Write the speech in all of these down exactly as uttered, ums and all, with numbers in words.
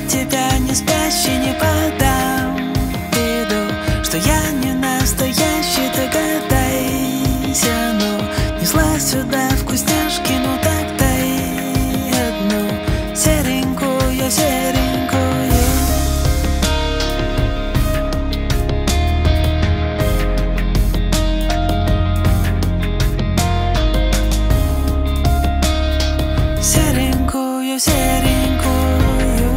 тебя не спящий не подам виду, что я не настоящий, догадайся. Ну, несла сюда вкусняшки, ну так дай одну серенькую, серенькую. Серенькую, серенькую.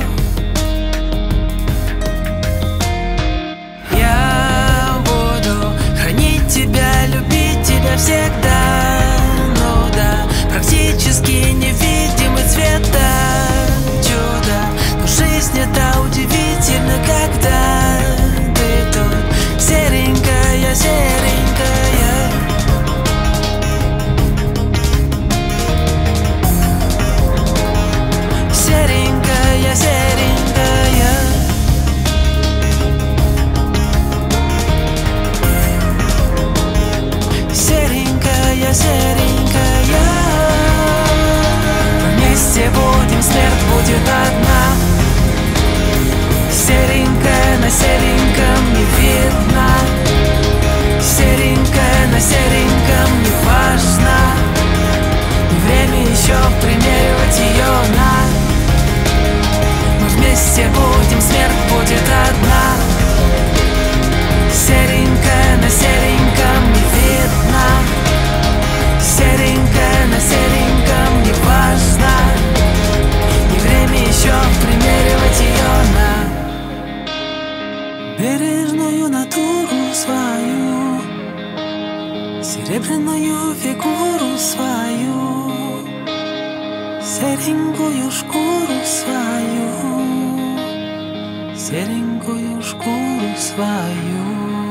Я буду хранить тебя, любить тебя всегда. Ну да, практически невидимый цвета чудо. Но жизнь это удивительно, когда ты тут серенькая, серенькая. Серенькая, серенькая. Серенькая, серенькая. Вместе будем, смерть будет одна. Серенькая на сереньком не видно. Серенькая на сереньком не важно. Время еще примеривать ее на. Вместе будем, смерть будет одна. Серенькая на сереньком не видно. Серенькая на сереньком не важно. И время еще примеривать ее на бережную натуру свою, серебряную фигуру свою, серенькую шкуру свою, серенькую шкуру свою.